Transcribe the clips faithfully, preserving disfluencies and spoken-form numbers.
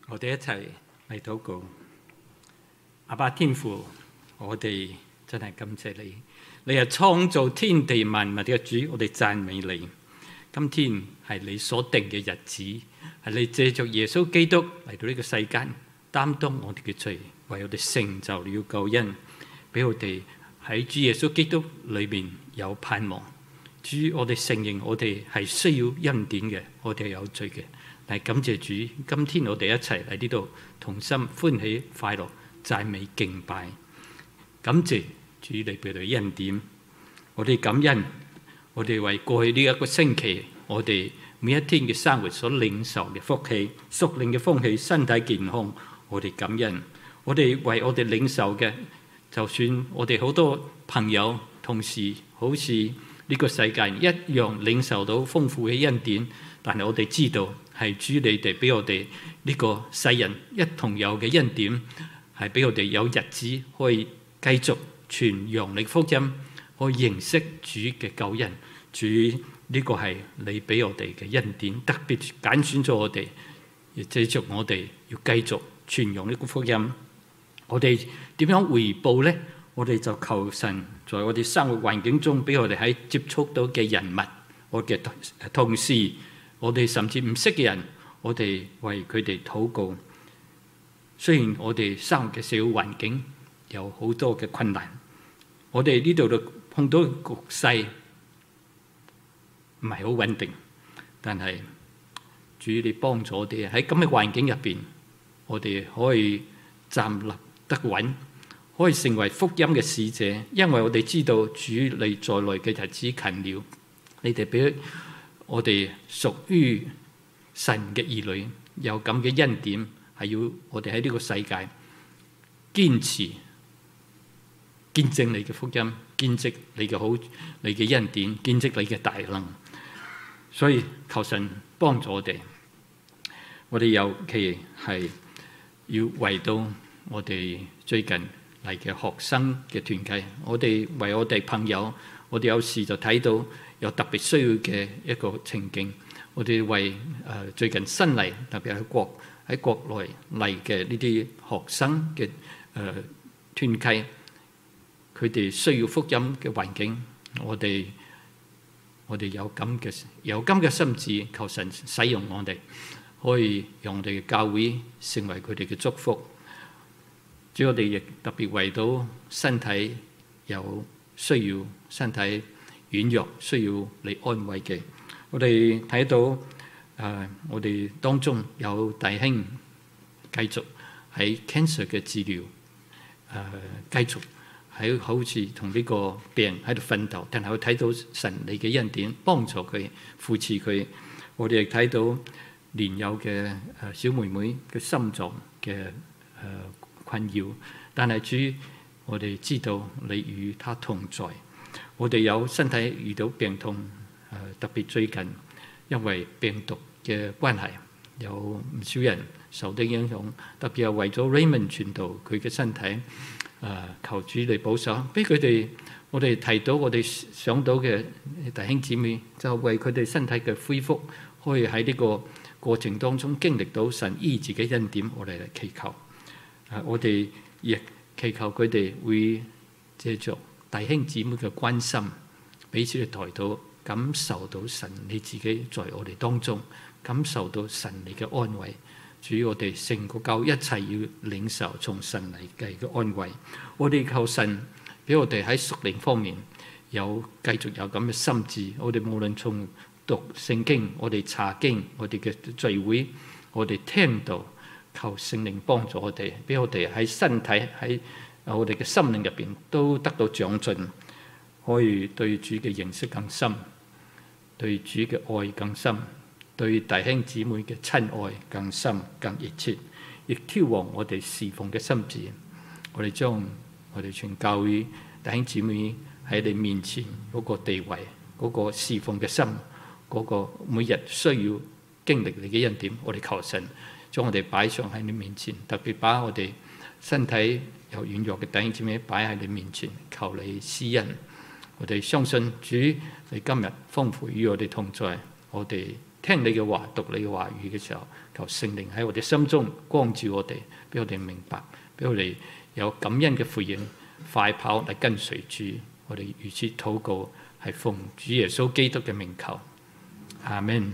我哋一齊嚟禱告。阿爸天父，我哋真係感謝你，你係創造天地萬物嘅主，我哋讚美你。今天係你所定嘅日子，係你借着耶穌基督嚟到呢個世間，擔當我哋嘅罪，為我哋成就了救恩，俾我哋喺主耶穌基督裏面有盼望。主，我哋承認我哋係需要恩典嘅，我哋係有罪嘅。但係感謝主，今天我哋一齊嚟呢度同心歡喜快樂讚美敬拜，感謝主你俾我哋恩典。我哋感恩，我哋為過去呢一個星期，我哋每一天嘅生活所領受嘅福氣、屬靈嘅福氣、身體健康，我哋感恩。我哋為我哋領受嘅，就算我哋好多朋友同事，好似呢個世界一樣領受到豐富嘅恩典，但係我哋知道係主你哋俾我哋呢個世人一同有嘅恩典，係俾我哋有日子可以繼續傳揚你福音，可以認識主嘅救恩。主，呢個係你俾我哋嘅恩典，特別揀選咗我哋，亦借着我哋要繼續傳揚呢個福音。我哋點樣回報呢？我哋就求神在我哋生活環境中，俾我哋喺接觸到嘅人物，我嘅同事，我哋甚至唔識嘅人，我哋為佢哋禱告。雖然我哋生活嘅社會環境有好多嘅困難，我哋呢度就碰到局勢唔係好穩定，但係主你幫助我哋喺咁嘅環境入邊，我哋可以站立得穩，可以成為福音嘅使者，因為我哋知道主你在內嘅日子近了。你哋俾我哋屬於神嘅兒女有咁嘅恩典，係要我哋喺呢個世界堅持見證你嘅福音，見證你嘅好，你嘅恩典，見證你嘅大能。所以求神幫助我哋，我哋尤其係要為到我哋最近嚟嘅學生嘅團契，我哋為我哋朋友，我哋有時就睇到有特別需要嘅一個情景，我哋為誒最近新嚟，特別係國喺國內嚟嘅呢啲學生嘅誒團契，佢哋需要福音嘅環境，我哋我哋有咁嘅有咁嘅心志，求神使用我哋，可以讓我哋嘅教會成為佢哋嘅祝福。主，我哋亦特別為到身體有需要、身體軟弱需要嚟安慰嘅，我哋睇到誒、呃，我哋當中有弟兄繼續喺 cancer 嘅治療，誒、呃、繼續喺好似同呢個病人喺度奮鬥，但係我睇到神你嘅恩典幫助佢、扶持佢。我哋亦睇到年幼嘅誒小妹妹嘅心臟嘅誒困擾，但係主，我哋知道你與他同在。我哋有身體遇到病痛，誒特別最近因為病毒嘅關係，有唔少人受到影響，特別係為咗 Raymond 傳道佢嘅身體，誒求主嚟保守，俾佢哋。我哋提到我哋想到嘅弟兄姊妹，就為佢哋身體嘅恢復，可以喺呢個過程當中經歷到神醫治嘅恩典，我哋嚟祈求。誒，我哋亦祈求佢哋會借着弟兄姊妹嘅關心，彼此嘅抬頭，感受到神你自己在我哋當中，感受到神你嘅安慰。主，我哋成個教一切要領受從神嚟嘅嘅安慰。我哋求神俾我哋喺屬靈方面有繼續有咁嘅心志。我哋無論從讀聖經，我哋查經，我哋嘅聚會，我哋聽道，求聖靈幫助我哋，俾我哋喺身體喺我哋嘅心靈入邊都得到長進，可以對主嘅認識更深，對主嘅愛更深，對弟兄姊妹嘅親愛更深更熱切，亦挑旺我哋侍奉嘅心志。我哋將我哋全教會弟兄姊妹喺你面前嗰個地位，嗰個侍奉嘅心，嗰個每日需要經歷你嘅恩典，我哋求神將我哋擺上喺你面前，特別把我哋身體有軟弱嘅弟兄姊妹擺喺你面前，求你施恩。我哋相信主，你今日豐富與我哋同在，我哋聽你嘅話、讀你嘅話語嘅時候，求聖靈喺我哋心中光照我哋，俾我哋明白，俾我哋有感恩嘅回應，快跑嚟跟隨主。我哋如此禱告，係奉主耶穌基督嘅名求，阿們。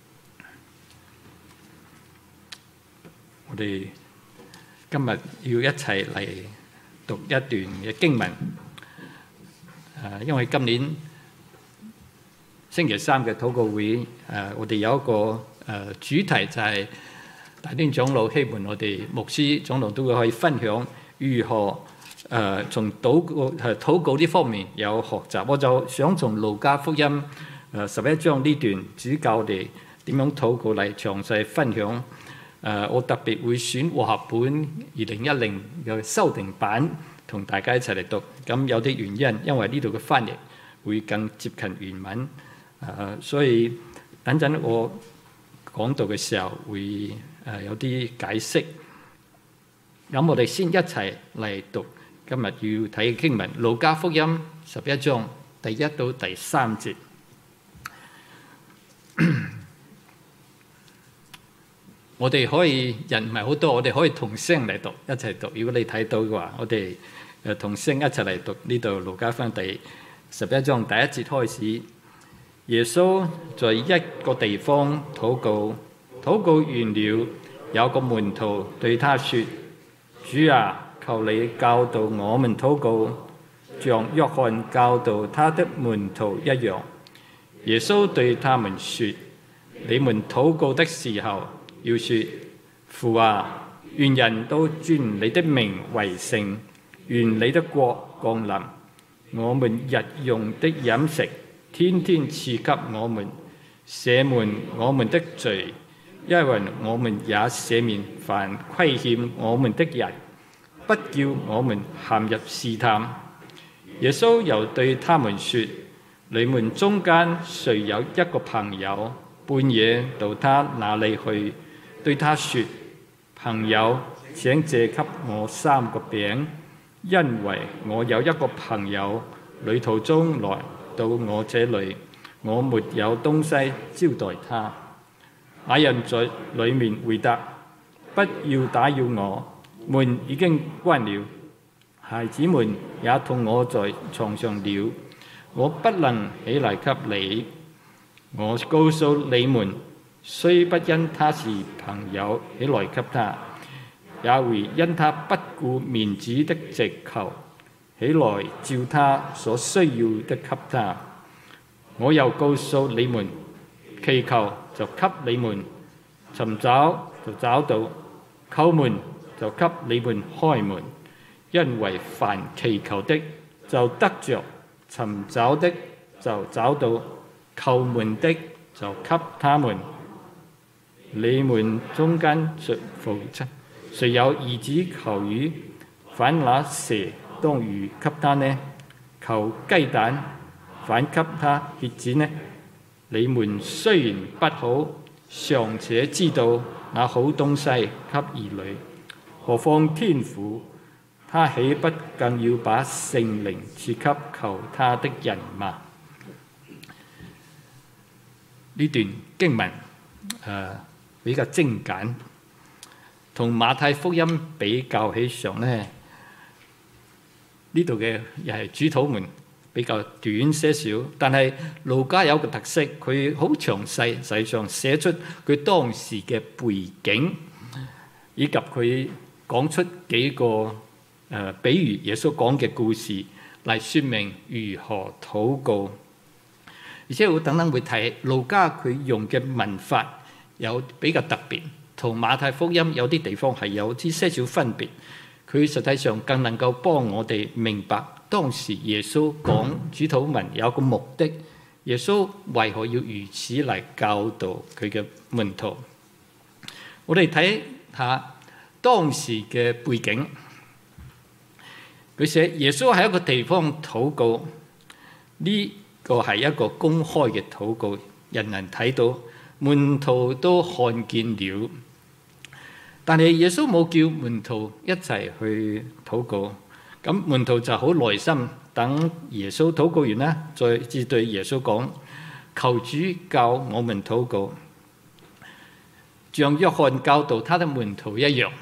我哋今日要一齊嚟讀一段嘅經文。誒，因為今年星期三嘅禱告會，誒，我哋有一個誒主題就係大端長老希望我哋牧師長老都會可以分享如何誒從禱告誒禱告呢方面有學習。我就想從路加福音誒十一章呢段主教我哋點樣禱告嚟詳細分享。誒，我特別會選和合本二零一零嘅修訂版同大家一齊嚟讀。咁有啲原因，因為呢度嘅翻譯會更接近原文。誒，所以等陣我講到嘅時候會誒有啲解釋。咁我哋先一齊嚟讀今日要睇嘅經文，路加福音十一章第一到第三節。我哋可以人唔係好多，我哋可以同聲嚟讀，一齊讀。如果你睇到嘅話，我哋誒同聲一齊嚟讀呢度路加福音第十一章第一節開始。耶穌在一個地方禱告，禱告完了，有個門徒對他說：主啊，求你教導我們禱告，像約翰教導他的門徒一樣。耶穌對他們說：你們禱告的時候，要說：父啊，願人都尊你的名為聖，願你的國降臨。我們日用的飲食，天天賜給我們，赦免我們的罪，因為我們也赦免凡虧欠我們的人，不叫我們陷入試探。耶穌又對他們說：你們中間誰有一個朋友，半夜到他那裡去，對他說：朋友，請借給我三個餅，因為我有一個朋友旅途中來到我這裡，我沒有東西招待他。那人在裡面回答：不要打擾我，門已經關了，孩子們也同我在床上了，我不能起來給你。我告訴你們，雖不因他是朋友起來給他，也會因他不顧面子的直求起來照他所需要的給他。我又告訴你們，祈求就給你們，尋找就找到，叩門就給你們開門。因為凡祈求的就得着，尋找的就找到，叩門的就給他們。你們中間誰父親誰有兒子求魚，反拿蛇當魚給他呢？求雞蛋，反給他蠍子呢？你們雖然不好，尚且知道那好東西給兒女，何況天父，他豈不更要把聖靈賜給求他的人嗎？呢段經文誒、呃、比較精簡，同馬太福音比較起上咧，呢度嘅又係主禱文比較短些少，但係路加有個特色，佢好詳細，實際上寫出佢當時嘅背景，以及佢講出幾個誒、呃，比如耶穌講嘅故事嚟説明如何禱告。而且我等等會睇路加佢用嘅文法有比較特別，同馬太福音有啲地方係有啲些少分別。佢實際上更能夠幫我哋明白當時耶穌講主禱文有個目的，耶穌為何要如此嚟教導佢嘅門徒。我哋睇下當時嘅背景，佢寫耶穌喺一個地方禱告，呢個係一個公開嘅禱告，人人睇到，門徒都看見了。但係耶穌冇叫門徒一齊去禱告，咁門徒就好耐心等耶穌禱告完啦，再至對耶穌講：求主教我們禱告。 像約翰教導他的門徒一樣。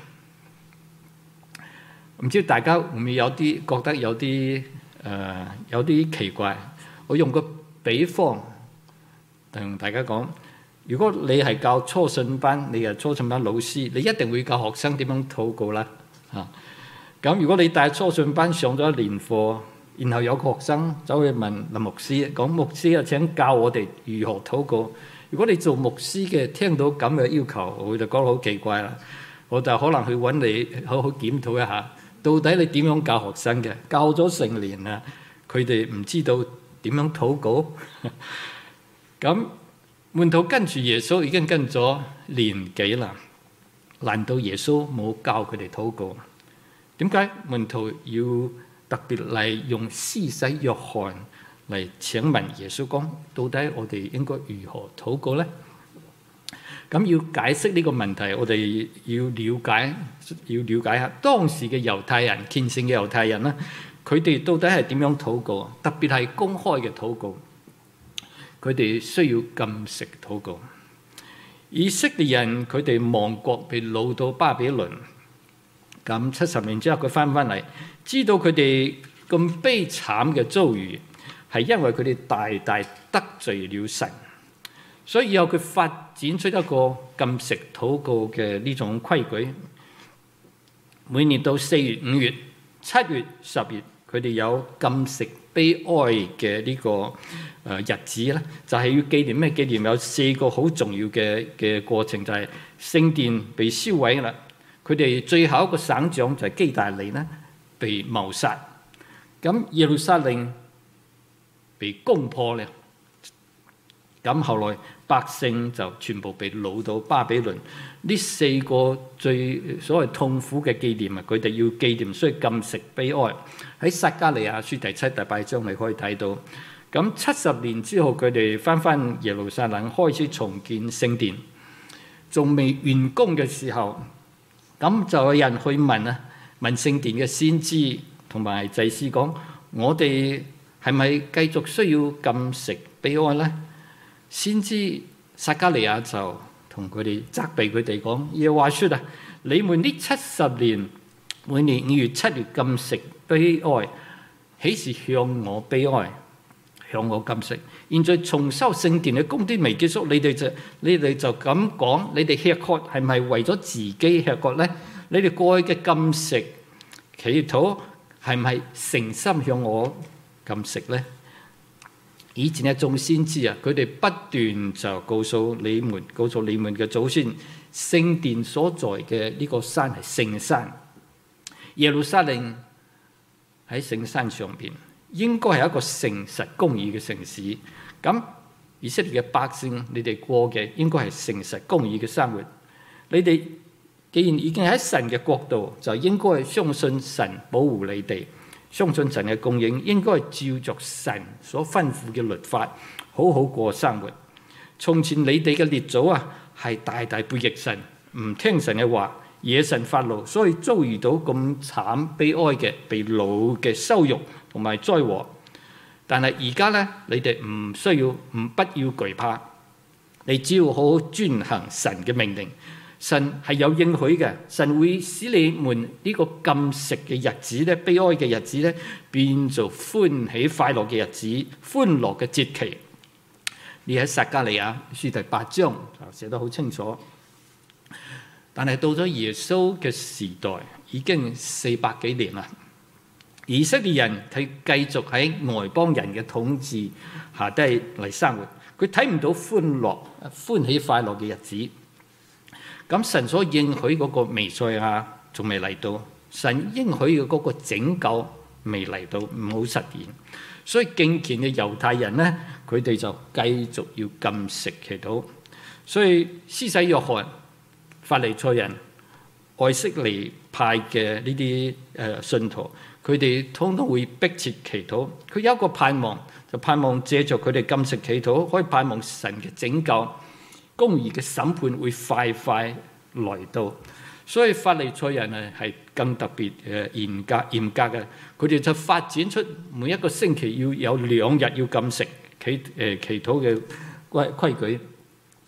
唔知大家會唔會有啲覺得有啲誒、呃、有啲奇怪？我用個比方同大家講，如果你係教初信班，你係初信班老師，你一定會教學生點樣禱告啦。嚇！咁如果你帶初信班上咗一年課，然後有個學生走去問林牧師，講牧師啊，請教我哋如何禱告。如果你做牧師嘅聽到咁嘅要求，我就覺得好奇怪啦。我就可能去揾你好好檢討一下，到底你點樣教學生嘅？教咗成年啦，佢哋唔知道點樣禱告。咁門徒跟住耶穌已經跟咗年幾啦，難道耶穌冇教佢哋禱告？點解門徒要特別嚟用施洗約翰嚟請問耶穌講，到底我哋應該如何禱告呢？咁要解釋呢個問題，我哋要了解，要了解下當時嘅猶太人，虔誠嘅猶太人啦，佢哋到底係點樣禱告？特別係公開嘅禱告，佢哋需要禁食禱告。以色列人佢哋亡國被擄到巴比倫，咁七十年之後佢翻返嚟，知道佢哋咁悲慘嘅遭遇，係因為佢哋大大得罪了神，所以以後佢發展出一個禁食禱告嘅呢種規矩。每年到四月、五月、七月、十月，佢哋有禁食悲哀嘅呢個誒日子咧，就係要紀念咩？紀念有四個好重要嘅嘅過程，就係聖殿被燒毀啦，佢哋最後一個省長就係基大利咧被謀殺，咁耶路撒冷被攻破咧，咁後來百姓就全部被擄到巴比倫。呢四個最所謂痛苦嘅紀念啊，佢哋要紀念，所以禁食悲哀。喺撒迦利亞書第七、第八章你可以睇到。咁七十年之後，佢哋翻返耶路撒冷，開始重建聖殿，仲未完工嘅時候，咁就有人去問啊，問聖殿嘅先知同埋祭司講：我哋係咪繼續需要禁食悲哀呢？先知撒迦利亞就同佢哋責備佢哋講：耶和華說啊，你們呢七十年每年五月、七月禁食悲哀，豈是向我悲哀，向我禁食？現在重修聖殿嘅工都未結束，你哋就你哋就咁講，你哋吃喝係咪為咗自己吃喝呢？你哋過去嘅禁食祈禱係咪誠心向我禁食呢？以前一眾先知啊，佢哋不斷就告訴你們，告訴你們嘅祖先，聖殿所在嘅呢個山係聖山，耶路撒冷喺聖山上邊，應該係一個誠實公義嘅城市。咁以色列嘅百姓，你哋過嘅應該係誠實公義嘅生活。你哋既然已經喺神嘅國度，就應該相信神保護你哋。相信神嘅供應，應該照着神所吩咐嘅律法，好好過生活。從前你哋嘅列祖啊，係大大背逆神，唔聽神嘅話，惹神發怒，所以遭遇到咁慘悲哀嘅被擄嘅羞辱同埋災禍。但係而家咧，你哋唔需要，唔不要懼怕，你只要好好遵行神嘅命令。神係有應許嘅，神會使你們呢個禁食嘅日子咧，悲哀嘅日子咧，變做歡喜快樂嘅日子，歡樂嘅節期。你喺撒迦利亞書第八章就寫得好清楚。但係到咗耶穌嘅時代，已經四百幾年啦，以色列人佢繼續喺外邦人嘅統治下低嚟生活，佢睇唔到歡樂、歡喜快樂嘅日子。咁神所應許嗰個彌賽亞仲未嚟到，神應許嘅嗰個拯救未嚟到，唔好實現。所以敬虔嘅猶太人呢，佢哋就繼續要禁食祈禱。所以施洗約翰、法利賽人、愛色尼派嘅呢啲誒信徒，佢哋通通會迫切祈禱。佢有一個盼望，就盼望借着佢哋禁食祈禱，可以盼望神嘅拯救。公義嘅審判會快快來到，所以法利賽人啊係更特別誒嚴格嚴格嘅，佢哋就發展出每一個星期要有兩日要禁食祈誒祈禱嘅規規矩。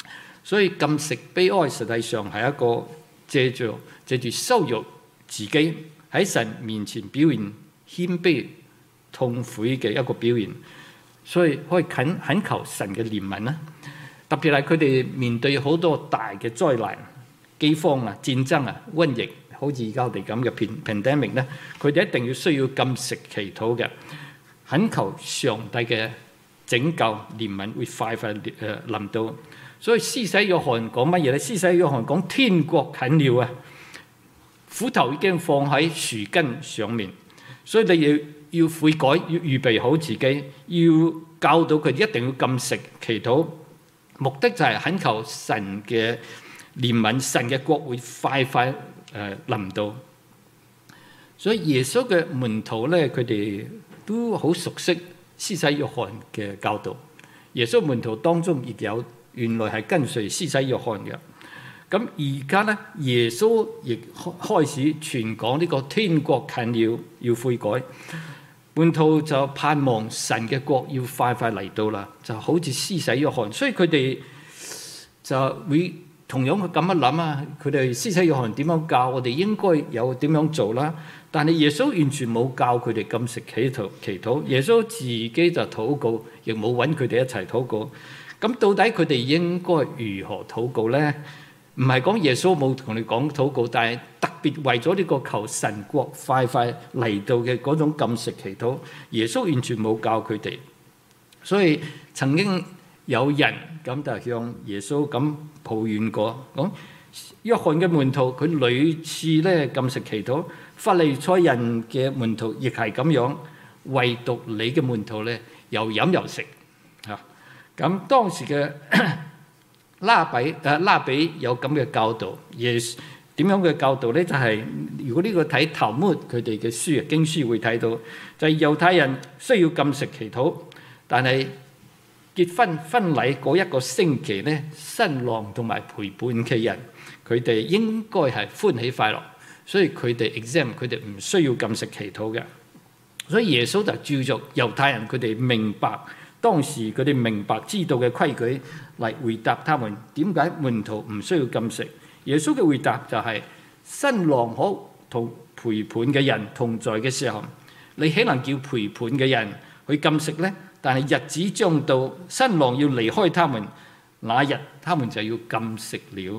所以禁食悲哀實際上係一個借住借住羞辱自己喺神面前表現謙卑痛苦嘅一個表現，所以可以懇懇求神嘅憐憫啦。特別係佢哋面對好多大嘅災難、饑荒啊、戰爭啊、瘟疫，好似而家我哋咁嘅 pandemic 咧，佢哋一定要需要禁食祈禱嘅，懇求上帝嘅拯救憐憫會快快誒臨到。所以施洗約翰講乜嘢咧？施洗約翰講天國近了啊，斧頭已經放喺樹根上面，所以你要要悔改，要預備好自己，要教導佢哋一定要禁食祈禱，目的就係懇求神嘅憐憫，神嘅國會快快誒臨到。所以耶穌嘅門徒咧，佢哋都好熟悉施洗約翰嘅教導。耶穌門徒當中亦有原來係跟隨施洗約翰嘅。咁而家咧，耶穌亦開始傳講呢個天國近了，要悔改。門徒就盼望神嘅國要快快嚟到啦，就好似施洗約翰，所以佢哋就會同樣咁樣諗啊。佢哋施洗約翰點樣教我哋應該有點樣做啦？但係耶穌完全冇教佢哋禁食祈禱祈禱，耶穌自己就禱告，亦冇揾佢哋一齊禱告。咁到底佢哋應該如何禱告咧？唔係講耶穌冇同你講禱告，但係特別為咗呢個求神國快快嚟到嘅嗰種禁食祈禱，耶穌完全冇教佢哋。所以曾經有人咁就向耶穌咁抱怨過，講約翰嘅門徒佢屢次咧禁食祈禱，法利賽人嘅門徒亦係咁樣，唯獨你嘅門徒咧又飲又食嚇。咁當時嘅拉比誒拉比有咁嘅教導，耶穌點樣嘅教導咧？就係、是、如果呢個睇頭末佢哋嘅書經書會睇到，就係、是、猶太人需要禁食祈禱，但係結婚婚禮嗰一個星期咧，新郎同埋陪伴嘅人，佢哋應該係歡喜快樂，所以佢哋 exam 佢哋唔需要禁食祈禱嘅。所以耶穌就照着猶太人佢哋明白當時佢哋明白知道嘅規矩嚟回答他們點解門徒唔需要禁食。耶穌嘅回答就係、是、新郎可同陪伴嘅人同在嘅時候，你豈能叫陪伴嘅人去禁食呢？但係日子將到，新郎要離開他們，那日他們就要禁食了。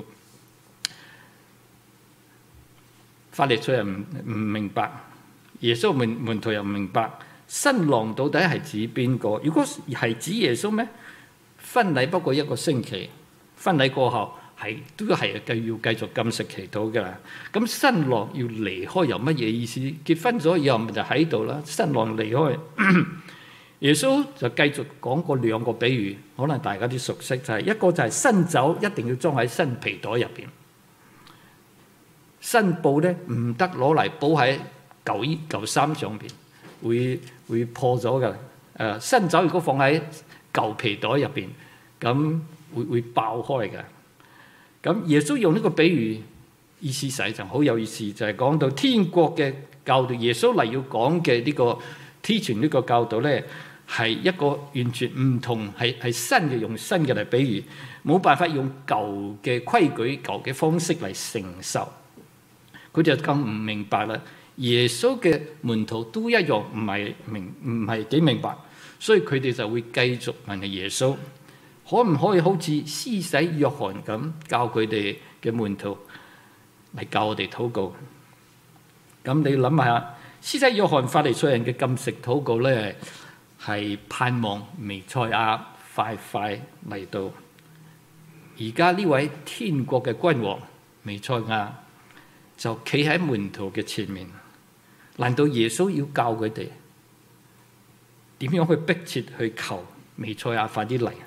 法利賽人唔唔明白，耶穌門門徒又唔明白。新郎到底係指邊個？如果係指耶穌咩？婚禮不過一個星期，婚禮過後係都係繼要繼續禁食祈禱㗎啦。咁新郎要離開有乜嘢意思？結婚咗以後咪就喺度啦。新郎離開，耶穌就繼續講過兩個比喻，可能大家都熟悉，就係、是、一個就係新酒一定要裝喺新皮袋入邊，新布咧唔得攞嚟包喺舊衣舊衫上邊。會會破咗㗎，誒新酒如果放喺舊皮袋入邊，咁會會爆開㗎。咁耶穌用呢個比喻意思實際上好有意思，就係、是、講到天國嘅教導。耶穌嚟要講嘅呢個 teaching 呢個教導咧，係一個完全唔同，係係新嘅，用新嘅嚟比喻，冇辦法用舊嘅規矩、舊嘅方式嚟承受。佢就更唔明白啦。耶穌嘅門徒都一樣唔係明唔係幾明白，所以佢哋就會繼續問耶穌，可唔可以好似施洗約翰咁教佢哋嘅門徒嚟教我哋禱告？咁你諗下，施洗約翰法利賽人嘅禁食禱告咧，係盼望彌賽亞快快嚟到。而家呢位天國嘅君王彌賽亞就企喺門徒嘅前面。難道耶穌要教佢哋點樣去迫切去求彌賽亞快啲嚟？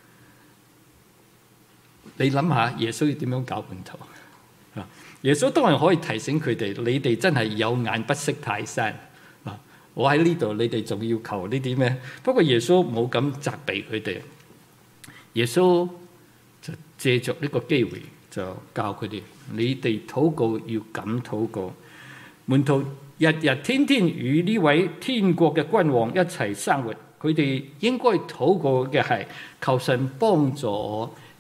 你諗下，耶穌要點樣教門徒？耶穌當然可以提醒佢哋，你哋真係有眼不識泰山。我喺呢度，你哋仲要求呢啲咩？不過耶穌冇咁責備佢哋，耶穌就借着呢個機會就教佢哋：你哋禱告要咁禱告。門徒日日天天與呢位天國嘅君王一齊生活，佢哋應該禱告嘅係求神幫助我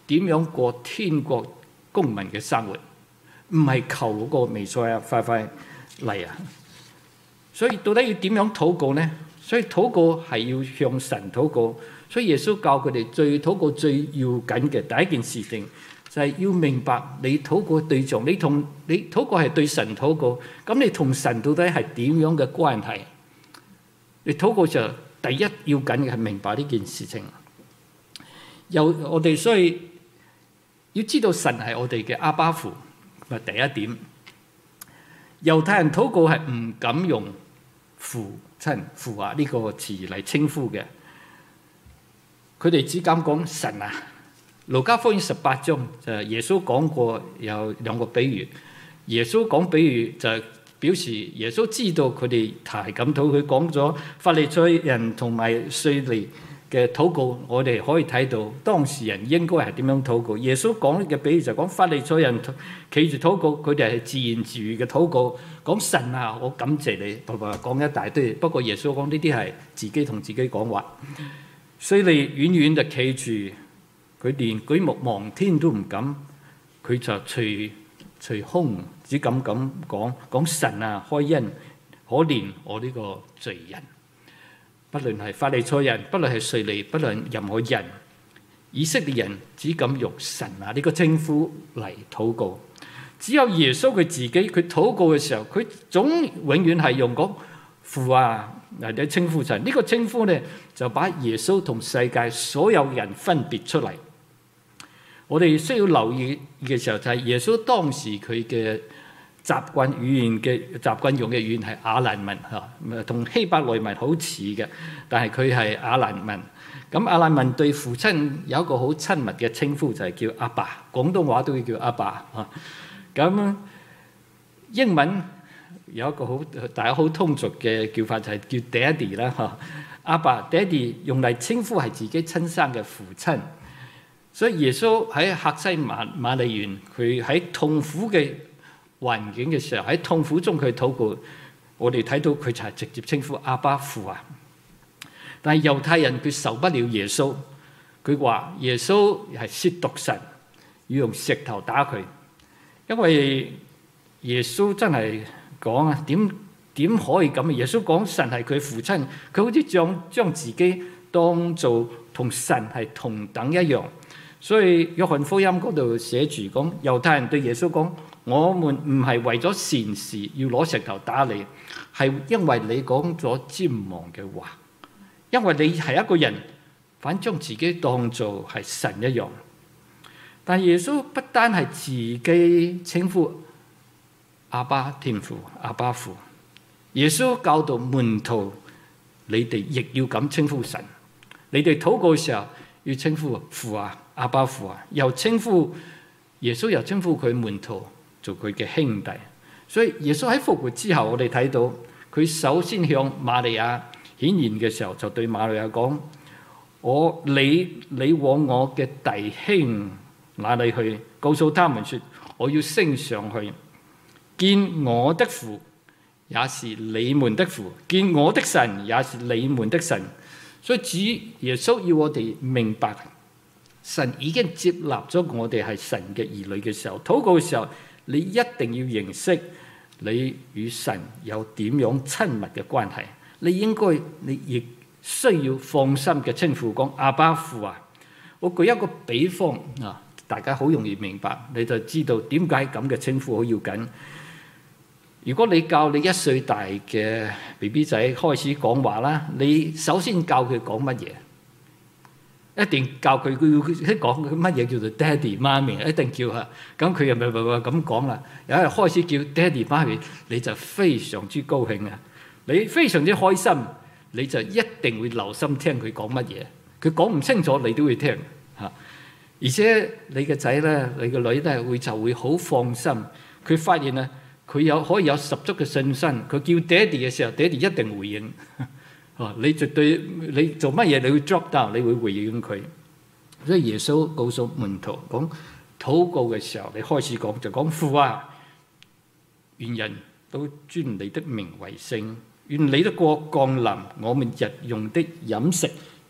點樣過天國公民嘅生活，唔係求嗰個彌賽亞快快嚟啊！所以到底要點樣禱告呢？所以禱告係要向神禱告。所以耶穌教佢哋最禱告最要緊嘅第一件事情，就係要明白你禱告嘅對象，你同你禱告係對神禱告，咁你同神到底係點樣嘅關係？你禱告就第一要緊嘅係明白呢件事情。又我哋所以要知道神係我哋嘅阿爸父，係第一點。猶太人禱告係唔敢用父親父啊呢個詞嚟稱呼嘅，佢哋只敢講神啊。路加福音十八章就係耶穌講過有兩個比喻，耶穌講比喻就表示耶穌知道佢哋太咁禱，佢講咗法利賽人同埋稅吏嘅禱告，我哋可以睇到當事人應該係點樣禱告。耶穌講嘅比喻就講法利賽人企住禱告，佢哋係自言自語嘅禱告，講神啊，我感謝你，爸爸講一大堆。不過耶穌講呢啲係自己同自己講話。稅吏遠遠就企住，佢連舉目望天都唔敢，佢就隨隨空只敢咁講講神啊，開恩可憐我呢個罪人。不論係法利賽人，不論係稅吏，不論任何人，以色列人只敢用神啊呢個稱呼嚟禱告。只有耶穌佢自己，佢禱告嘅時候，佢總永遠係用個父啊嚟稱呼神。呢個稱呼呢，就把耶穌同世界所有人分別出嚟。我哋需要留意嘅時候就係耶穌當時佢嘅習慣語言嘅習慣用嘅語言係亞蘭文嚇，同希伯來文好似嘅，但係佢係亞蘭文。咁亞蘭文對父親有一個好親密嘅稱呼，就係叫阿爸。廣東話都會叫阿爸嚇。咁英文有一個好大家好通俗嘅叫法，就係叫爹哋啦嚇。阿爸爹哋用嚟稱呼係自己親生嘅父親。所以耶穌喺客西馬馬利園，佢喺痛苦嘅環境嘅時候，喺痛苦中佢禱告，我哋睇到佢就係直接稱呼阿爸父啊。但係猶太人佢受不了耶穌，佢話耶穌係褻瀆神，要用石頭打佢，因為耶穌真係講啊，點點可以咁？耶穌講神係佢父親，佢好似將將自己當做同神係同等一樣。所以約翰福音嗰度寫住講，猶太人對耶穌講：我們唔係為咗善事要攞石頭打你，係因為你講咗僭妄嘅話，因為你係一個人，反將自己當做係神一樣。但耶穌不單係自己稱呼阿爸天父、阿爸父，耶穌教導門徒：你哋亦要咁稱呼神。你哋禱告嘅時候要稱呼父啊、阿爸父啊，又稱呼耶穌，又稱呼佢門徒做佢嘅兄弟。所以耶穌喺復活之後，我哋睇到佢首先向瑪利亞顯現嘅時候，就對瑪利亞講：我你你往我嘅弟兄那裏去，告訴他們說，我要升上去，見我的父，也是你們的父；見我的神，也是你們的神。所以主耶穌要我哋明白，神已經接納咗我哋係神嘅兒女嘅時候，禱告嘅時候，你一定要認識你與神有點樣親密嘅關係。你應該，你亦需要放心嘅稱呼講阿爸父啊。我舉一個比方啊，大家好容易明白，你就知道點解咁嘅稱呼好要緊。如果你教你一歲大嘅 B B 仔開始講話啦，你首先教佢講乜嘢？一定教佢佢要識講乜嘢叫做爹哋媽咪，一定叫嚇。咁佢又咪咪咪咁講啦。有一日開始叫爹哋媽咪，你就非常之高興啊！你非常之開心，你就一定會留心聽佢講乜嘢。佢講唔清楚，你都會聽嚇。而且你嘅仔咧，你個女咧，會就會好放心。佢發現啊，佢有可以有十足嘅信心。佢叫爹哋嘅時候，爹哋一定回應。哦，你絕對你做乜嘢，你會 drop down，你會回應佢。所以耶穌告訴門徒講，禱告嘅時候，你開始講就講父啊，願人都尊你的名為聖，願你的國降臨，我們日用的飲食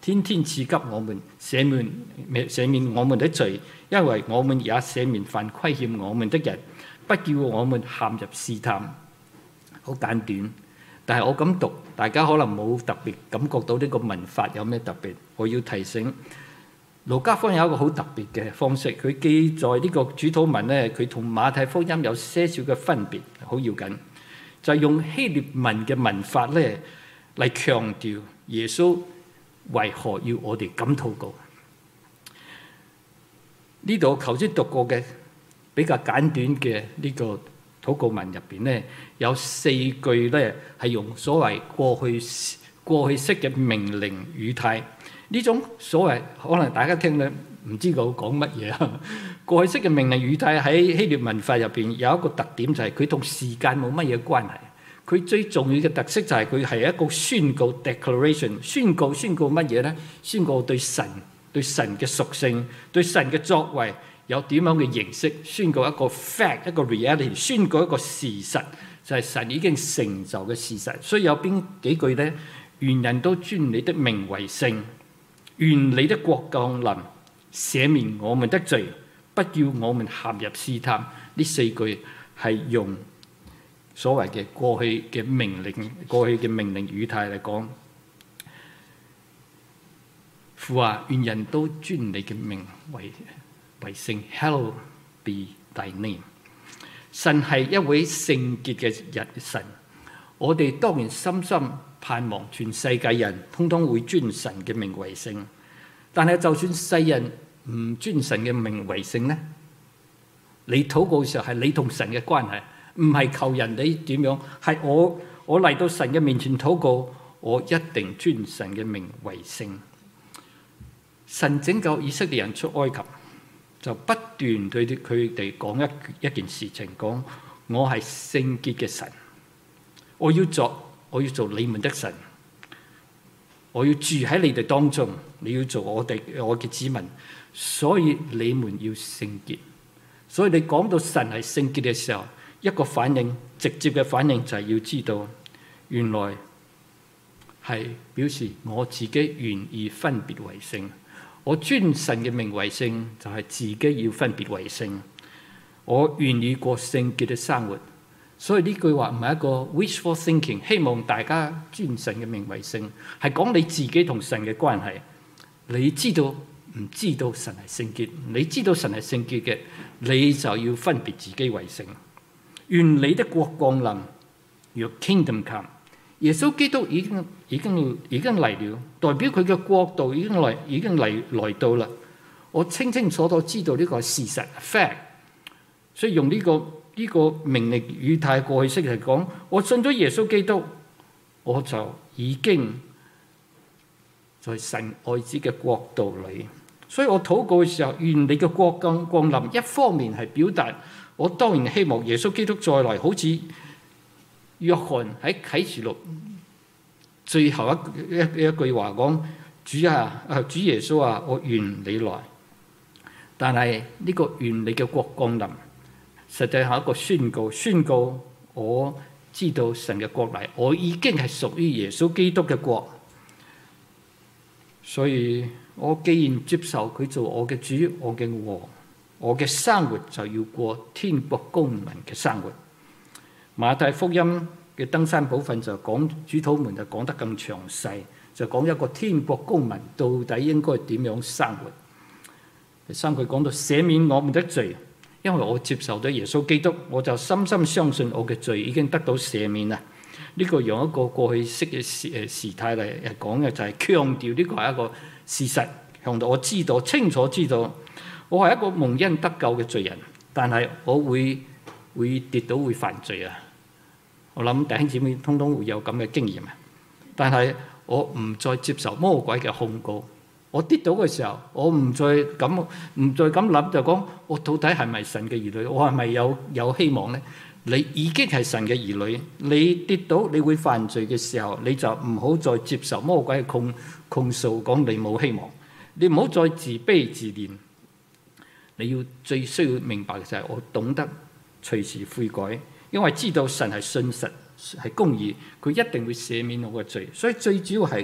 天天賜給我們赦免赦免我們的罪，因為我們也赦免犯虧欠我們的人，不叫我們陷入試探。好簡短，但係我咁讀，大家可能冇特別感覺到呢個文法有咩特別。我要提醒，路加福音有一個好特別嘅方式，佢記載呢個主禱文咧，佢同馬太福音有些少嘅分別，好要緊，就係用希臘文嘅文法咧嚟強調耶穌為何要我哋咁禱告。呢度頭先讀過嘅比較簡短嘅呢個禱告文入邊咧，有四句咧係用所謂過去過去式嘅命令語態。呢種所謂可能大家聽咧唔知道講乜嘢啊。過去式嘅命令語態喺希臘文化入邊有一個特點，就係佢同時間冇乜嘢關係。佢最重要嘅特色就係佢係一個宣告 declaration， 宣告宣告乜嘢咧？宣告對神對神嘅屬性、對神嘅作為有點樣嘅認識，宣告一個 fact 一個 reality， 宣告一個事實，就係神已經成就嘅事實。所以有邊幾句咧？願人都尊你的名為聖，願你的國降臨，赦免我們的罪，不叫我們陷入試探。呢四句係用所謂嘅過去嘅命令、過去嘅命令語態嚟講。父啊，願人都尊你嘅名為為聖 ，Hallowed be thy name。神係一位聖潔嘅人神，我哋當然深深盼望全世界人通通會尊神嘅名為聖。但係就算世人唔尊神嘅名為聖呢，你禱告嘅時候係你同神嘅關係，唔係求人哋點樣，係我我嚟到神嘅面前禱告，我一定尊神嘅名為聖。神拯救以色列人出埃及，就不斷對佢哋講一一件事情，講我係聖潔嘅神，我要做我要做你們的神，我要住喺你哋當中，你要做我哋我嘅子民，所以你們要聖潔。所以你講到神係聖潔嘅時候，一個反應，直接嘅反應就係要知道，原來係表示我自己願意分別為聖。我尊神嘅名為聖，就係自己要分別為聖。我願意過聖潔嘅生活，所以呢句話唔係一個 wishful thinking， 希望大家尊神嘅名為聖，係講你自己同神嘅關係。你知道唔知道神係聖潔？你知道神係聖潔嘅，你就要分別自己為聖。願你的國降臨 ，Your kingdom come。耶穌基督已經已經已經嚟了，代表佢嘅國度已經嚟已經嚟來到啦。我清清楚楚知道呢個係事實 fact， 所以用呢、這個呢、這個命令語態過去式嚟講，我信咗耶穌基督，我就已經在神愛子嘅國度裏。所以我禱告嘅時候，願你嘅國降降臨，一方面係表達我當然希望耶穌基督再來，好似約翰喺啟示錄最後一一一句話講：主啊，主耶穌啊，我願你來。但係呢個願你嘅國降臨，實際係一個宣告，宣告我知道神嘅國嚟，我已經係屬於耶穌基督嘅國。所以我既然接受佢做我嘅主，我嘅王，我嘅生活就要過天國公民嘅生活。馬太福音嘅登山寶訓就講主禱文就講得更詳細，就講一個天國公民到底應該點樣生活。第三句講到赦免我們的罪，因為我接受咗耶穌基督，我就深深相信我嘅罪已經得到赦免啦。呢、這個用一個過去式嘅時誒時態嚟講嘅就係強調呢個係一個事實，強調我知道清楚知道我係一個蒙恩得救嘅罪人，但係我會會跌倒會犯罪啊！我諗弟兄姊妹通通會有咁嘅經驗啊！但係我唔再接受魔鬼嘅控告。我跌倒嘅時候，我唔再咁唔再咁諗，就講我到底係咪神嘅兒女？我係咪有有希望呢？你已經係神嘅兒女，你跌倒你會犯罪嘅時候，你就唔好再接受魔鬼嘅控控訴，講你冇希望。你唔好再自卑自憐。你要最需要明白嘅就係我懂得隨時悔改，因為知道神係信實係公義，佢一定會赦免我嘅罪。所以最主要係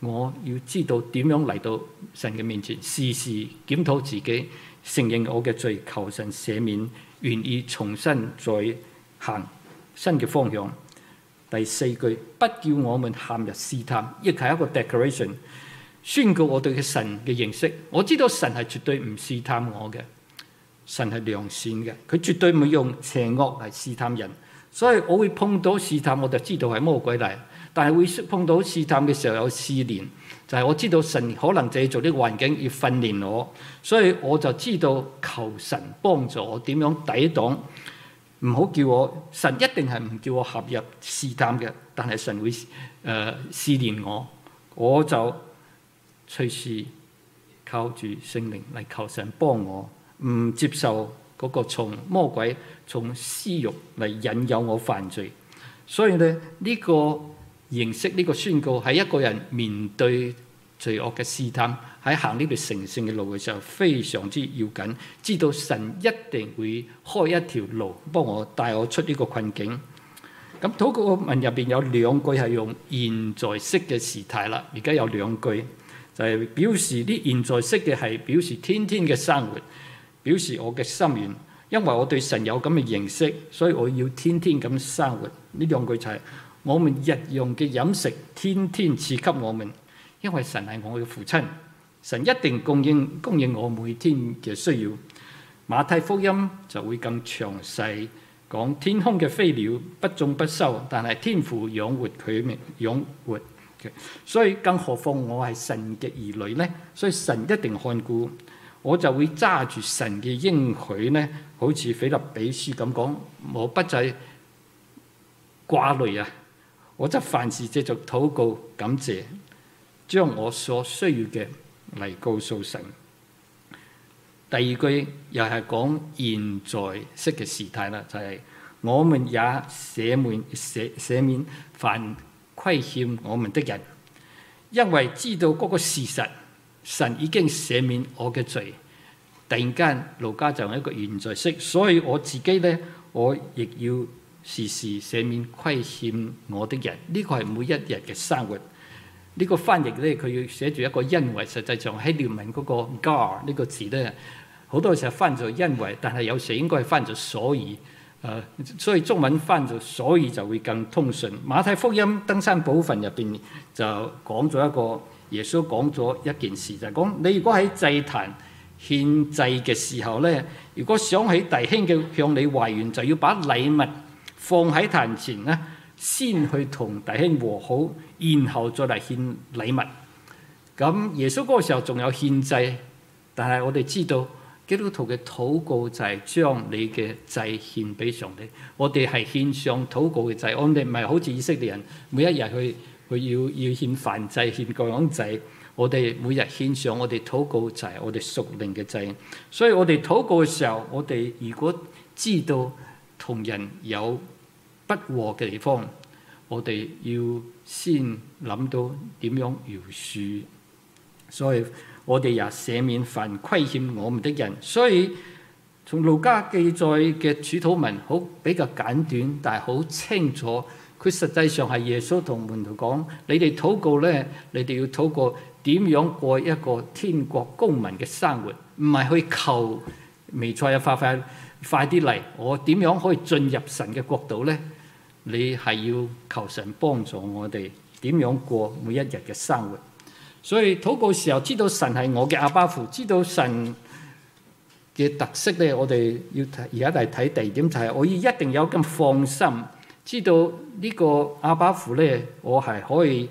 我要知道點樣嚟到神嘅面前，時時檢討自己，承認我嘅罪，求神赦免，願意重新再行新嘅方向。第四句，不叫我們陷入試探，亦係一個 declaration， 宣告我對嘅神嘅認識。我知道神係絕對唔試探我嘅，神係良善嘅，佢絕對唔會用邪惡嚟試探人。所以我會碰到試探，我就知道係魔鬼嚟。但係會碰到試探嘅時候有試煉，就係我知道神可能借助呢個環境要訓練我，所以我就知道求神幫助我點樣抵擋。唔好叫我，神一定係唔叫我陷入試探嘅，但係神會誒、呃、試煉我，我就隨時靠住聖靈嚟求神幫我，唔接受嗰個從魔鬼、從私慾嚟引誘我犯罪。所以咧，呢個認識，呢個宣告係一個人面對罪惡嘅試探，喺行呢條成聖嘅路嘅時候非常之要緊，知道神一定會開一條路幫我帶我出呢個困境。咁禱告文入邊有兩句係用現在式嘅時態啦，而家有兩句就係表示啲現在式嘅係表示天天嘅生活，表示我嘅心願，因為我對神有咁嘅認識，所以我要天天咁生活。呢兩句就係我們日用嘅飲食天天賜給我們，因為神係我嘅父親，神一定供應供應我每天嘅需要。馬太福音就會更詳細講天空嘅飛鳥不種不收，但係天父養活佢哋養活嘅，所以更何況我係神嘅兒女呢？所以神一定看顧，我就會揸住神嘅應許呢，好似腓立比書咁講，我不再掛慮啊！我則凡事藉着禱告感謝，將我所需要嘅嚟告訴神。第二句又係講現在式嘅時態啦，就係、是、我們也赦免赦赦免凡虧欠我們的人，因為知道嗰個事實，神已經赦免我嘅罪。突然間，路加就係一個現在式，所以我自己呢，我亦要時時赦免虧欠我的人。呢、這個係每一日嘅生活。呢、這個翻譯咧，佢要寫住一個因為，實際上喺希臘文嗰個 gar 呢個字咧，好多時候翻做因為，但係有時應該係翻做所以。誒、呃，所以中文翻做所以就會更通順。馬太福音登山寶訓入邊就講咗一個，耶穌講咗一件事，就係、是、講你如果喺祭壇獻祭嘅時候咧，如果想起弟兄嘅向你懷怨，就要把禮物放喺壇前咧，先去同弟兄和好，然後再嚟獻禮物。咁耶穌嗰個時候仲有獻祭，但係我哋知道基督徒嘅禱告就係將你嘅祭獻俾上帝。我哋係獻上禱告嘅祭，我哋唔係好似以色列人每一日去去要要獻燔祭、獻各樣祭。我哋每日獻上我哋禱告就係我哋屬靈嘅祭。所以我哋禱告嘅時候，我哋如果知道同人有不和嘅地方，我哋要先諗到點樣饒恕。所以我哋也赦免凡虧欠我們的人。所以從路加記載嘅主禱文好比較簡短，但係好清楚。佢實際上係耶穌同門徒講：你哋禱告咧，你哋要禱告點樣過一個天國公民嘅生活，唔係去求彌賽亞快快快啲嚟。我點樣可以進入神嘅國度咧？你係要求神幫助我哋點樣過每一日嘅生活。所以禱告時候知道神係我嘅阿爸父，知道神嘅特色咧，我哋要睇而家嚟睇第二點，就係我要一定有咁放心，知道呢個阿爸父咧，我係可以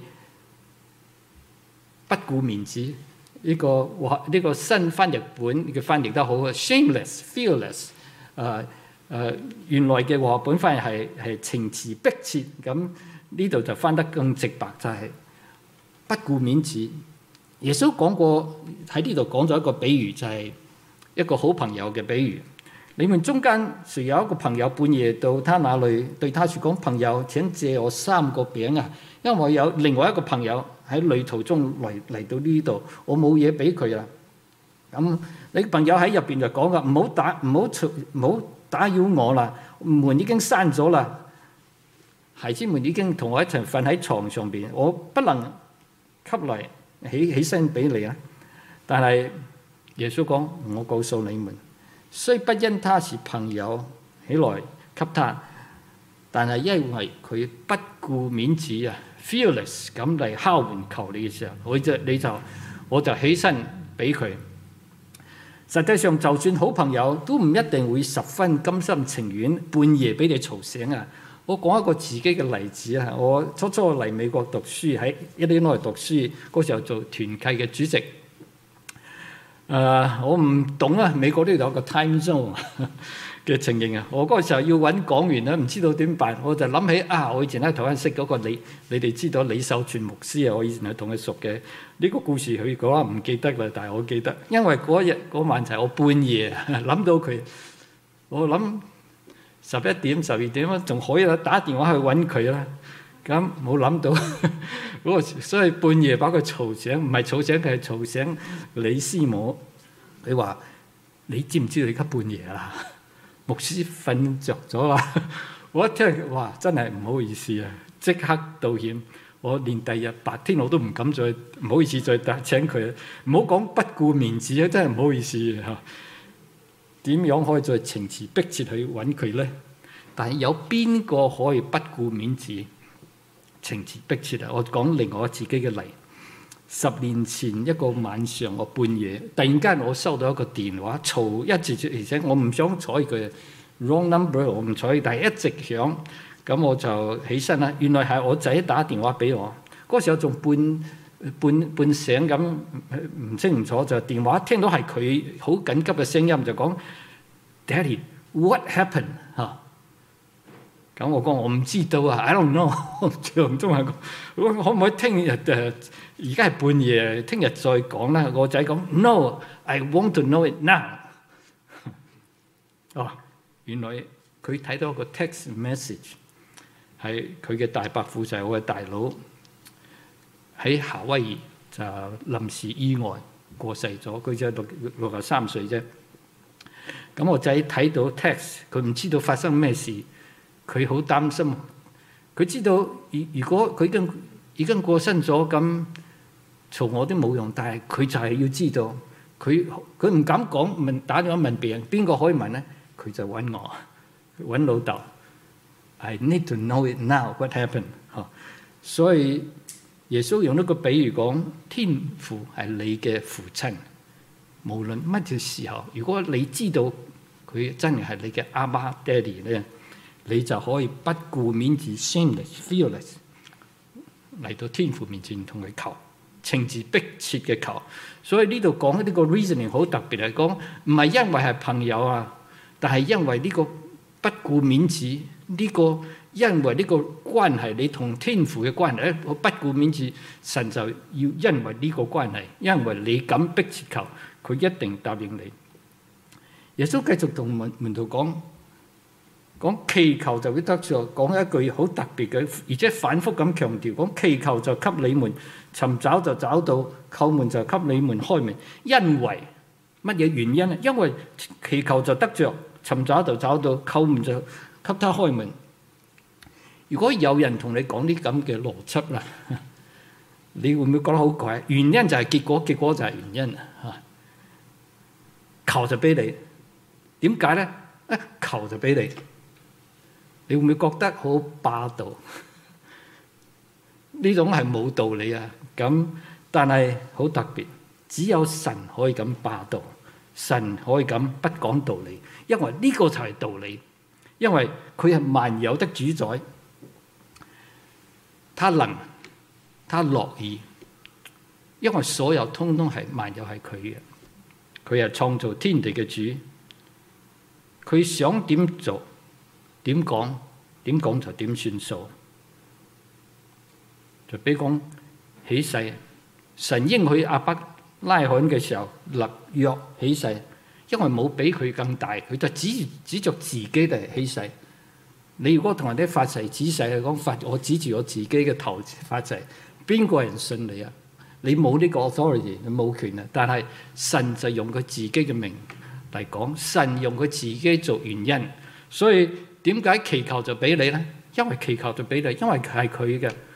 不顧面子。呢、這個話呢、這個新翻譯本嘅翻譯得好 ，shameless, fearless。誒誒，原來嘅話本翻譯係係情詞迫切，咁呢度就翻得更直白，就係、是。不顧面子，耶穌講過喺呢度講咗一個比喻，就係、是、一個好朋友嘅比喻。你們中間誰有一個朋友半夜到他那裏，對他説講：朋友，請借我三個餅啊，因為我有另外一個朋友喺旅途中嚟嚟到呢度，我冇嘢俾佢啦。咁你朋友喺入邊就講噶：唔好打，唔好唔好打擾我啦，門已經閂咗啦，孩子們已經同我一齊瞓喺床上邊，我不能吸嚟起起身俾你啊！但係耶穌講：我告訴你們，雖不因他是朋友起來給他，但係因為佢不顧面子啊 ，fearless 咁嚟敲門求你嘅時候，我就你就我就起身俾佢。實際上，就算好朋友都唔一定會十分甘心情願半夜俾你嘈醒啊！我講一個自己嘅例子啊！我初初嚟美國讀書，喺一啲內讀書嗰時候做團契嘅主席。誒、呃，我唔懂啊！美國呢度有個 time zone 嘅情形啊！我嗰時候要揾講員咧，唔知道點辦，我就諗起啊！我以前喺台灣識嗰個李，你哋知道李秀全牧師啊！我以前係同佢熟嘅。呢、這個故事佢講唔記得啦，但係我記得，因為嗰日嗰晚就係我半夜諗到佢，我諗十一點、十二點啊，仲可以打電話去揾佢啦。咁冇諗到嗰個，所以半夜把佢嘈醒，唔係嘈醒佢，係嘈醒李師母。佢話：你知唔知道你而家半夜啦？牧師瞓着咗啦！我一聽，哇！真係唔好意思啊，即刻道歉。我連第日白天我都唔敢再唔好意思再請佢。唔好講不顧面子啊，真係唔好意思嚇。點樣可以再情詞迫切去揾佢咧？但係有邊個可以不顧面子、情詞迫切啊？我講另外我自己嘅例。十年前一個晚上，我半夜突然間我收到一個電話，嘈一直而且我唔想睬佢 ，wrong number 我唔睬，但係一直響，咁我就起身啦。原來係我仔打電話俾我，嗰時候仲半半半醒咁，唔清唔楚就電話聽到係佢好緊急嘅聲音，就講 Daddy，what happened？ 嚇！咁我講我唔知道啊 ，I don't know。長中係講，可唔可以聽日誒？而家係半夜，聽日再講啦。我仔講 No，I want to know it now。哦，原來佢睇到個 text message 係佢嘅大伯父就係我嘅大佬喺夏威夷就臨時意外過世咗，佢就六六十三歲啫。咁我仔睇到 text， 佢唔知道發生咩事。佢好擔心，佢知道如如果佢已經已經過身咗，咁嘈我都冇用。但係佢就係要知道，佢佢唔敢講，問打電話問別人，邊個可以問咧？佢就揾我，揾老豆。I need to know it now. What happened？ 嚇，所以耶穌用呢個比喻講，天父係你嘅父親，無論乜嘢時候，如果你知道佢真係係你嘅阿媽爹哋咧。你就可以不顧面子 shameless fearless 嚟到天父面前同佢求，情詞迫切嘅求。所以呢度講呢個 reasoning 好特別，係講唔係因為係朋友啊，但係因為呢個不顧面子，呢、呢個因為呢個關係，你同天父嘅關係咧，我不顧面子，神就要因為呢個關係，因為你咁迫切求，佢一定答應你。耶穌繼續同門門徒講。講祈求就會得着，講一句好特別嘅，而且反覆咁強調，講祈求就給你們，尋找就找到，叩門就給你們開門。因為乜嘢原因啊？因為祈求就得着，尋找就找到，叩門就給他開門。如果有人同你講啲咁嘅邏輯啦，你會唔會覺得好怪？原因就係結果，結果就係原因啊！求就俾你，點解咧？啊，求就俾你。你會唔會覺得好霸道？呢種係冇道理啊！咁但係好特別，只有神可以咁霸道，神可以咁不講道理，因為呢個就係道理，因為佢係萬有的主宰，他能，他樂意，因為所有通通係萬有係佢嘅，佢係創造天地嘅主，佢想點做？點講點講就點算數，就比如講起誓，神應許亞伯拉罕嘅時候立約起誓，因為冇比佢更大，佢就指指著自己嚟起誓。你如果同人哋發誓指誓嚟講發，我指住我自己嘅頭發誓，邊個人信你啊？你冇呢個 authority， 你冇權啊！但係神就用佢自己嘅名嚟講，神用佢自己做原因，所以。點解祈求就俾你咧？因為祈求就俾你，因為係佢嘅，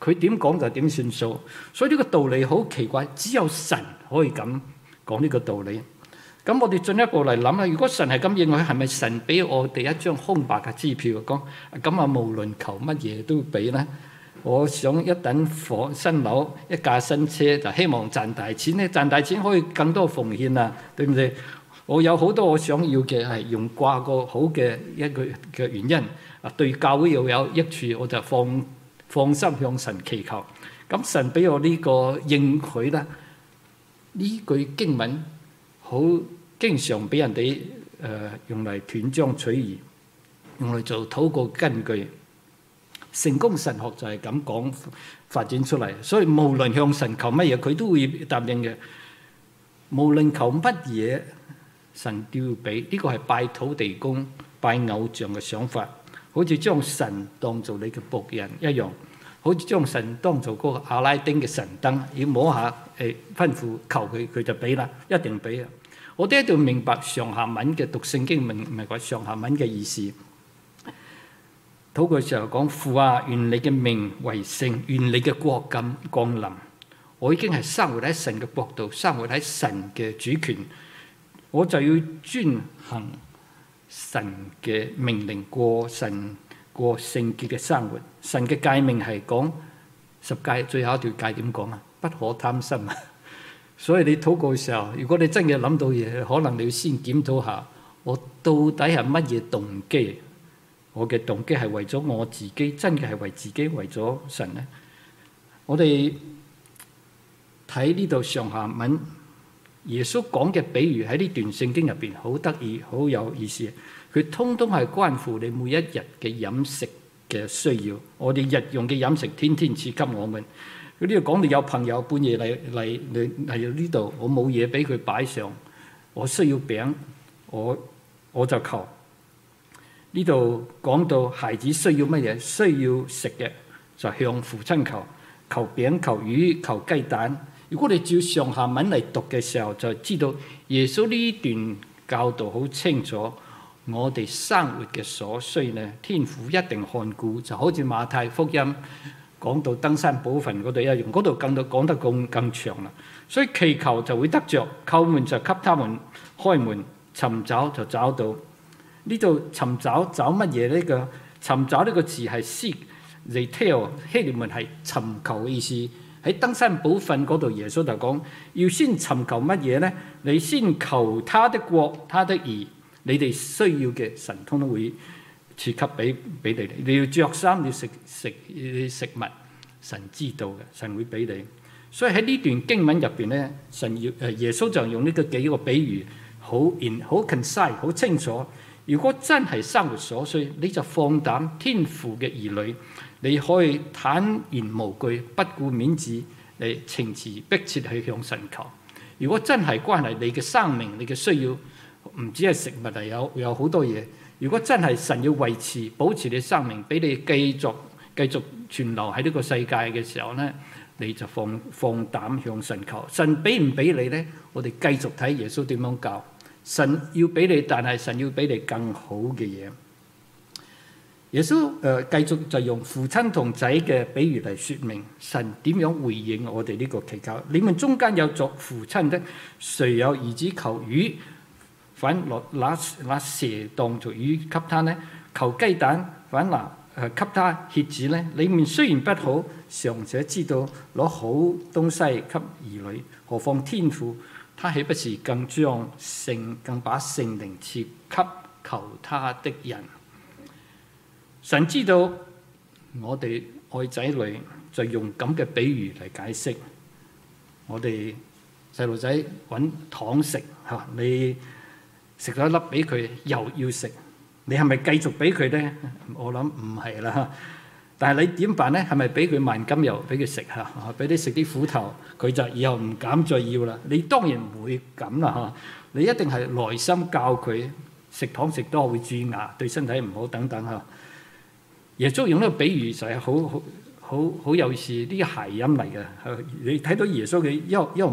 佢點講就點算數。所以呢個道理好奇怪，只有神可以咁講呢個道理。咁我哋進一步嚟諗啦，如果神係咁認為，係咪神俾我哋一張空白嘅支票，講咁啊無論求乜嘢都俾咧？我想一等房新樓，一架新車，就希望賺大錢咧，賺大錢可以更多奉獻啊，對唔對？我有好多我想要嘅係用掛個好嘅一個嘅原因啊，對教會又有益處，我就放放心向神祈求。咁神俾我呢個應許啦，呢句經文好經常俾人哋誒用嚟斷章取義，用嚟做禱告根據。成功神學就係咁講發展出嚟，所以無論向神求乜嘢，佢都會答應嘅。無論求乜嘢，神都要俾。呢個係拜土地公、拜偶像嘅想法，好似將神當做你嘅僕人一樣，好似將神當做嗰個阿拉丁嘅神燈，要摸下誒吩咐求佢，佢就俾啦，一定俾啊！我哋一定要明白上下文嘅讀聖經，明唔明白上下文嘅意思？禱告嘅時候講，父啊，願你嘅名為聖，願你嘅國降降臨。我已經係生活喺神嘅國度，生活喺神嘅主權，我就要遵行神嘅命令，過神過聖潔嘅生活。神嘅誡命係講十誡，最後一條誡點講啊？不可貪心啊！所以你禱告嘅時候，如果你真嘅諗到嘢，可能你要先檢討下，我到底係乜嘢動機？我嘅動機係為咗我自己，真嘅係為自己，為咗神咧？我哋睇呢度上下文，耶穌講嘅比喻喺呢段聖經入邊好得意，好有意思。佢通通係關乎你每一日嘅飲食嘅需要。我哋日用嘅飲食，天天賜給我們。佢呢度講到有朋友半夜嚟嚟嚟嚟呢度，我冇嘢俾佢擺上，我需要餅，我我就求。呢度講到孩子需要乜嘢，需要食嘅就向父親求，求餅、求魚、求雞蛋。如果你照上下文嚟讀嘅時候，就知道耶穌呢段教導好清楚，我哋生活嘅所需呢，天父一定看顧，就好似馬太福音講到登山寶訓嗰度一樣，嗰度更到講得更更長啦。所以祈求就會得着，叩門就給他們開門，尋找就找到。呢度尋找找乜嘢？呢個尋找呢個字係 seek，retail 希臘文係尋求嘅意思。喺登山寶訓嗰度，耶穌就講要先尋求乜嘢呢？你先求他的國，他的義，你哋需要嘅神通都會賜給俾俾你哋。你要着衫，要食食食物，神知道嘅，神會俾你。所以喺呢段經文入邊咧，神要誒耶穌就用呢個幾個比喻，好 in 好 concise 好清楚。如果真係生活所需，你就放膽天父嘅兒女，你可以坦然無懼，不顧面子，你情詞迫切去向神求。如果真係關係你嘅生命，你嘅需要唔止係食物，係有有好多嘢。如果真係神要維持、保持你生命，俾你繼續繼續存留喺呢個世界嘅時候咧，你就放放膽向神求。神俾唔俾你咧？我哋繼續睇耶穌點樣教。神要俾你，但係神要俾你更好嘅嘢。耶穌誒、呃、繼續就用父親同仔嘅比喻嚟説明神點樣回應我哋呢個祈求。你們中間有作父親的，誰有兒子求魚，反落拿拿蛇當作魚給他呢？求雞蛋，反拿誒給他蠍子呢？你們雖然不好，尚且知道攞好東西給兒女，何況天父？他豈不是更將聖更把聖靈賜給求他的人？神知道我哋愛仔女，就用咁嘅比喻嚟解釋。我哋細路仔揾糖食嚇，你食咗一粒俾佢，又要食，你係咪繼續俾佢咧？我諗唔係啦。但係你點辦咧？係咪俾佢萬金油俾佢食嚇？俾你食啲苦頭，佢就以後唔敢再要啦。你當然唔會咁啦嚇。你一定係耐心教佢食糖食多會蛀牙，對身體唔好等等嚇。耶穌用呢個比喻就係好好好好有意思，啲諧音嚟嘅。你睇到耶穌嘅幽幽默，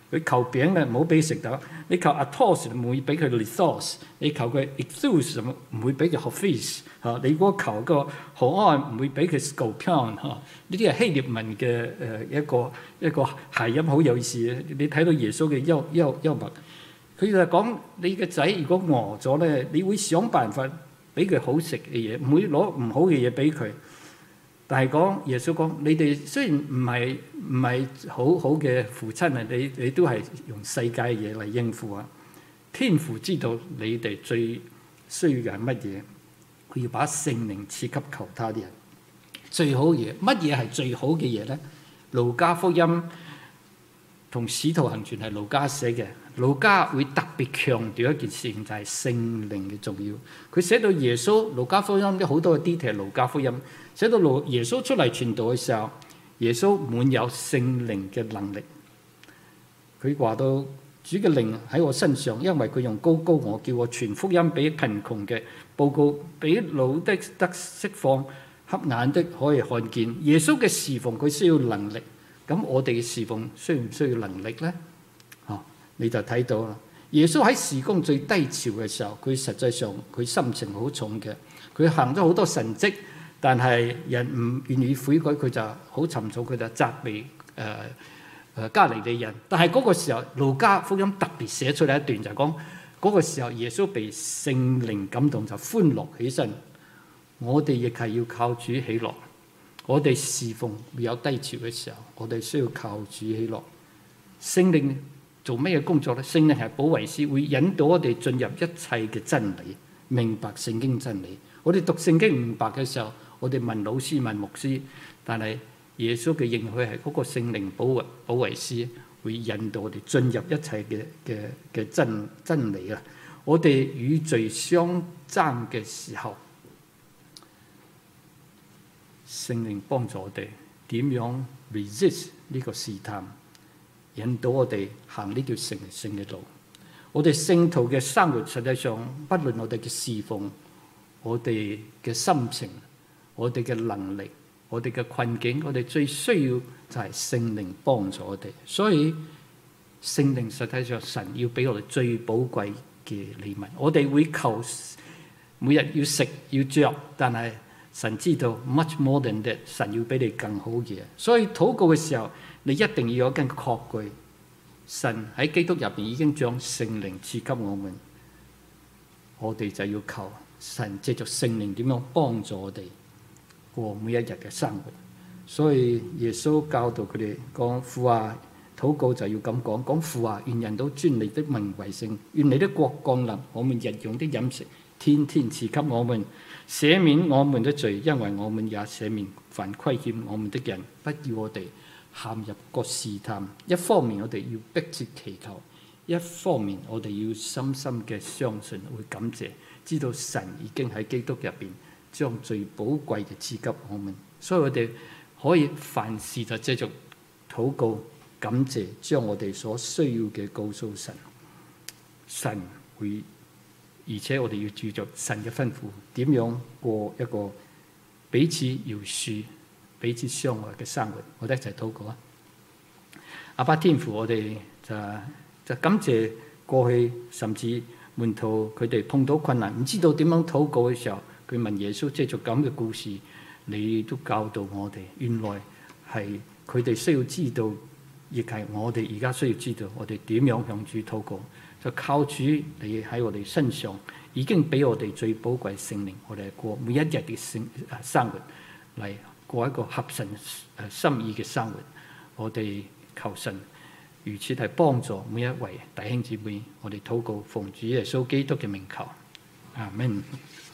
佢求餅咧，唔好俾食得。你求 atos 唔會俾佢 lithos， 你求佢 exus 唔會俾佢 hophes 嚇。你如果求個可愛唔會俾佢 scorpion 嚇。呢啲係希臘文嘅誒一個一個諧音，好有意思。你睇到耶穌嘅幽幽幽默，佢就係講你嘅仔如果餓咗咧，你會想辦法俾佢好食嘅嘢，唔會攞唔好嘅嘢俾佢。但係講耶穌講，你哋雖然唔係唔係好好嘅父親啊，你你都係用世界嘢嚟應付啊。天父知道你哋最需要嘅係乜嘢，佢要把聖靈賜給求他啲人。最好嘢，乜嘢係最好嘅嘢咧？路加福音同使徒行傳係路加寫嘅，路加會特別強調一件事情，就係聖靈嘅重要。佢寫到耶穌，路加福音有好多嘅 detail，路加福音。寫到耶穌出嚟傳道嘅時候，耶穌滿有聖靈嘅能力。佢話到主嘅靈喺我身上，因為佢用膏膏我，叫我傳福音俾貧窮嘅，報告俾老的得釋放，瞎眼的可以看見。耶穌嘅侍奉佢需要能力，咁我哋嘅侍奉需唔需要能力呢？哦，你就睇到啦。耶穌喺事工最低潮嘅時候，佢實際上佢心情好重嘅，佢行咗好多神蹟。但係人唔願意悔改，佢就好沉重，佢就責備誒誒加利利人。但係嗰個時候，路加福音特別寫出嚟一段，就係講嗰個時候耶穌被聖靈感動，就歡樂起身。我哋亦係要靠主喜樂。我哋侍奉會有低潮嘅時候，我哋需要靠主喜樂。聖靈做咩嘢工作咧？聖靈係保惠師，會引導我哋進入一切嘅真理，明白聖經真理。我哋讀聖經唔明白嘅時候，我哋問老師問牧師，但係耶穌嘅應許係嗰個聖靈保惠保惠師會引導我哋進入一切嘅嘅嘅真真理啊！我哋與罪相爭嘅時候，聖靈幫助我哋點樣 resist 呢個試探，引導我哋行呢條成聖嘅路。我哋聖徒嘅生活實際上，不論我哋嘅侍奉，我哋嘅心情，我哋嘅能力，我哋嘅困境，我哋最需要就係聖靈幫助我哋。所以聖靈實際上神要俾我哋最寶貴嘅禮物。我哋會求每日要食要着，但係神知道 much more than that， 神要俾你更好嘢。所以禱告嘅時候，你一定要有根確據，神喺基督入邊已經將聖靈賜給我們，我哋就要求神藉着聖靈點樣幫助我哋過每一日嘅生活。所以耶穌教導佢哋講，父啊，禱告就要咁講，講父啊，願人都尊你的名為聖，願你的國降臨，我們日用的飲食天天賜給我們，赦免我們的罪，因為我們也赦免凡虧欠我們的人，不要我哋陷入各試探。一方面我哋要迫切祈求，一方面我哋要深深嘅相信，會感謝，知道神已經喺基督入邊將最寶貴嘅賜給我們。所以我哋可以凡事就藉著禱告感謝，將我哋所需要嘅告訴神，神會，而且我哋要注重神嘅吩咐，點樣過一個彼此饒恕、彼此相愛嘅生活。我哋一齊禱告啊！阿爸天父，我哋就就感謝過去甚至門徒佢哋碰到困難，唔知道點樣禱告嘅時候，佢問耶穌，藉著咁嘅故事，你都教導我哋，原來係佢哋需要知道，亦係我哋而家需要知道，我哋點樣向主禱告。就靠主你喺我哋身上已經俾我哋最寶貴聖靈，我哋過每一日嘅生生活嚟過一個合神心意嘅生活。我哋求神如此係幫助每一位弟兄姊妹。我哋禱告奉主耶穌基督嘅名求，阿們。